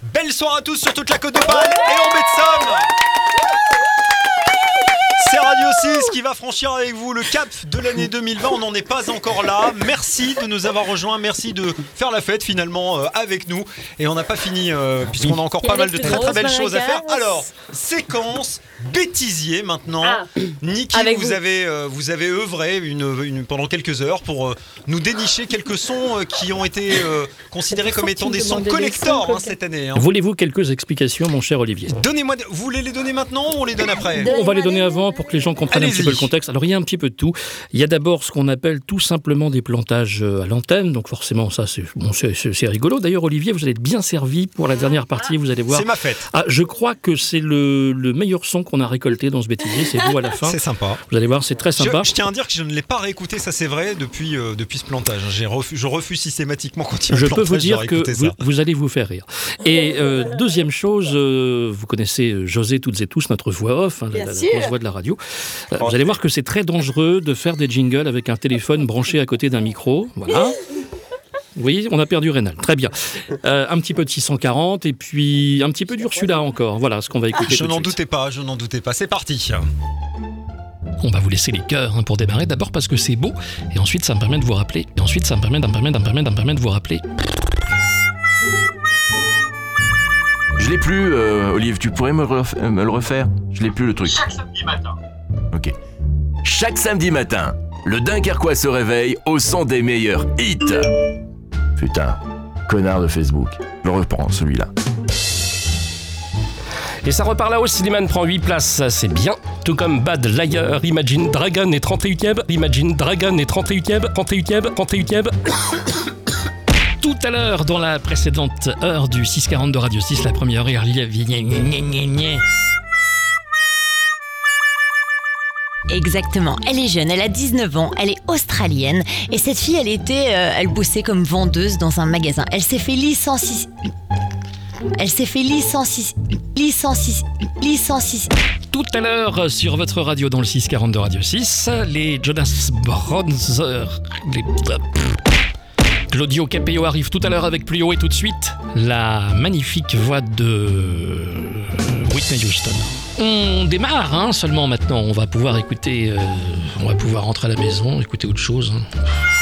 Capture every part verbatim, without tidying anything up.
Belle soirée à tous sur toute la Côte d'Opale et en baie de Somme. C'est Radio six qui va franchir avec vous le cap de l'année deux mille vingt. On n'en est pas encore là. Merci de nous avoir rejoints. Merci de faire la fête finalement euh, avec nous. Et on n'a pas fini euh, puisqu'on a encore pas mal de très très belles choses à faire. Alors, séquence bêtisier maintenant. Ah, Niki, vous, vous. Avez, euh, vous avez œuvré une, une, pendant quelques heures pour euh, nous dénicher quelques sons euh, qui ont été euh, considérés comme étant des sons collector hein, cette année. Hein. Voulez-vous quelques explications, mon cher Olivier ? Donnez-moi. Vous voulez les donner maintenant ou on les donne après ? On va les donner avant pour que les gens comprennent Allez-y. un petit peu le contexte. Alors, il y a un petit peu de tout. Il y a d'abord ce qu'on appelle tout simplement des plantages à l'antenne. Donc, forcément, ça, c'est, bon, c'est, c'est, c'est rigolo. D'ailleurs, Olivier, vous allez être bien servi pour la dernière partie. Vous allez voir. C'est ma fête. Ah, je crois que c'est le, le meilleur son qu'on a récolté dans ce bêtisier. C'est vous à la fin. C'est sympa. Vous allez voir, c'est très sympa. Je, je tiens à dire que je ne l'ai pas réécouté, ça c'est vrai, depuis, euh, depuis ce plantage. J'ai refus, je refuse systématiquement quand il y a un Je plantage, peux vous dire que vous, ça. vous allez vous faire rire. Et euh, deuxième chose, euh, vous connaissez José toutes et tous, notre voix off, hein, la, la, la grosse voix de la radio. Euh, vous allez voir que c'est très dangereux de faire des jingles avec un téléphone branché à côté d'un micro. Voilà. Vous voyez, on a perdu Rénal. Très bien. Euh, un petit peu de six cent quarante et puis un petit peu d'Ursula encore. Voilà ce qu'on va écouter. Ah, je tout n'en de suite. doutais pas, je n'en doutais pas. C'est parti. On va vous laisser les cœurs hein, pour démarrer. D'abord parce que c'est beau et ensuite ça me permet de vous rappeler. Et ensuite ça me permet, me permet, me permet, me permet de vous rappeler. Je l'ai plus, euh, Olive. Tu pourrais me, ref- euh, me le refaire ? Je l'ai plus le truc. Chaque samedi matin. Ok. Chaque samedi matin, le Dunkerquois se réveille au son des meilleurs hits. Putain, connard de Facebook. Je le reprends, celui-là. Et ça repart là-haut, Slimane prend huit places, c'est bien. Tout comme Bad Liar, Imagine Dragon est trente et unième, Imagine Dragon est trente et unième, trente et unième, trente et unième. Tout à l'heure, dans la précédente heure du six quarante de Radio six, la première heure, il y avait... Exactement, elle est jeune, elle a dix-neuf ans, elle est australienne et cette fille, elle était, euh, elle bossait comme vendeuse dans un magasin. Elle s'est fait licencier... Elle s'est fait licencier... Licencier... Licencier... Tout à l'heure, sur votre radio dans le six quarante de Radio six, les Jonas Brothers... Les... Claudio Capéo arrive tout à l'heure avec Plus haut et tout de suite, la magnifique voix de Whitney Houston. On démarre hein, seulement maintenant, on va pouvoir écouter, euh, on va pouvoir rentrer à la maison, écouter autre chose. Hein.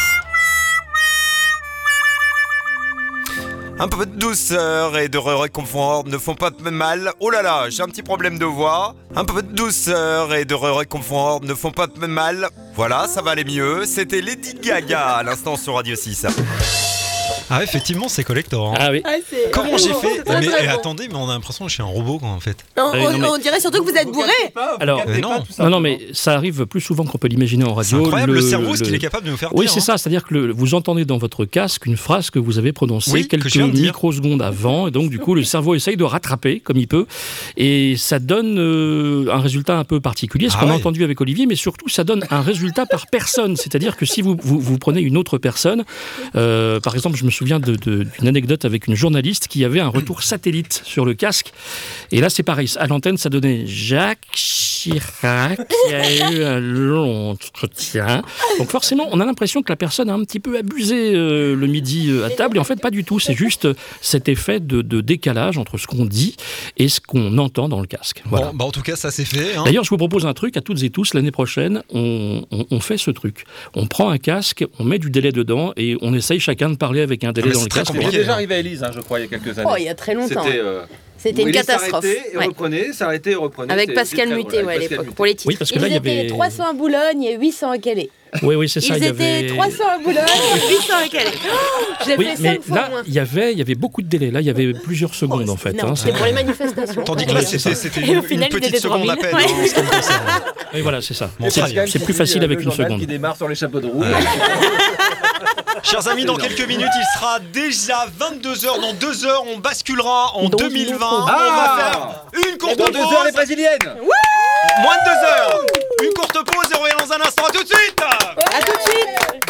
Un peu de douceur et de réconfort ne font pas de mal. Oh là là, j'ai un petit problème de voix. Un peu de douceur et de réconfort ne font pas de mal. Voilà, ça va aller mieux. C'était Lady Gaga à l'instant sur Radio six. Ah effectivement c'est collector hein. Ah oui. Ah, c'est... Comment j'ai fait très, mais très eh, bon. attendez mais on a l'impression que je suis un robot quoi en fait. Non, Ah oui, on, non, mais... on dirait surtout que vous êtes bourré. Alors euh, non. non non mais ça arrive plus souvent qu'on peut l'imaginer en radio. C'est incroyable le, le cerveau le... ce qu'il est capable de nous faire oui, dire. c'est hein. ça, c'est-à-dire que le, vous entendez dans votre casque une phrase que vous avez prononcée oui, quelques de microsecondes avant et donc du coup le cerveau essaye de rattraper comme il peut et ça donne euh, un résultat un peu particulier, ce ah qu'on ouais. a entendu avec Olivier, mais surtout ça donne un résultat par personne, c'est-à-dire que si vous, vous, vous prenez une autre personne, euh, par exemple je me souviens de, de, d'une anecdote avec une journaliste qui avait un retour satellite sur le casque. Et là, c'est pareil. À l'antenne, ça donnait Jacques Chirac qui a eu un long entretien. Donc forcément, on a l'impression que la personne a un petit peu abusé euh, le midi euh, à table. Et en fait, pas du tout. C'est juste cet effet de, de décalage entre ce qu'on dit et ce qu'on entend dans le casque. Voilà. Bon, bah en tout cas, ça c'est fait. Hein. D'ailleurs, je vous propose un truc à toutes et tous. L'année prochaine, on, on, on fait ce truc. On prend un casque, on met du délai dedans et on essaye chacun de parler avec un délai Ah, dans le très casque. compliqué. On est déjà arrivé à Élise, hein, je crois, il y a quelques années. Oh, il y a très longtemps. C'était, euh, C'était une Élise catastrophe. s'arrêtait et Ouais. reprenait, s'arrêtait et reprenait. Avec C'était- Pascal c'était Muté très- ouais, à Pascal l'époque, Muté. pour les titres. Oui, parce que Ils là, il y étaient avait- trois cents à Boulogne et huit cents à Calais. Oui, oui, c'est ça. Ils il y étaient avait... trois cents à Boulogne et huit cents à Calais. Oh, je l'ai Oui, fait mais cinq fois là, moins. il y avait, il y avait beaucoup de délais. Là, il y avait plusieurs secondes, Oh, en fait. non, hein. c'était pour les manifestations. Tandis que là, c'était, c'était Et au une, final, une il petite était seconde trois à mille. peine. Ouais. hein, en ce qui me concerne. Et voilà, c'est ça. Bon, c'est, très bien. c'est plus facile Le avec une journal seconde. qui démarre sur les chapeaux de roue. Chers amis, dans quelques minutes, il sera déjà vingt-deux heures. Dans deux heures, on basculera en Dans deux mille vingt. Ah on va faire une courte Dans pause. deux heures, les brésiliennes. Moins de deux heures. Une courte pause et on revient dans un instant. À tout de suite. À tout de suite.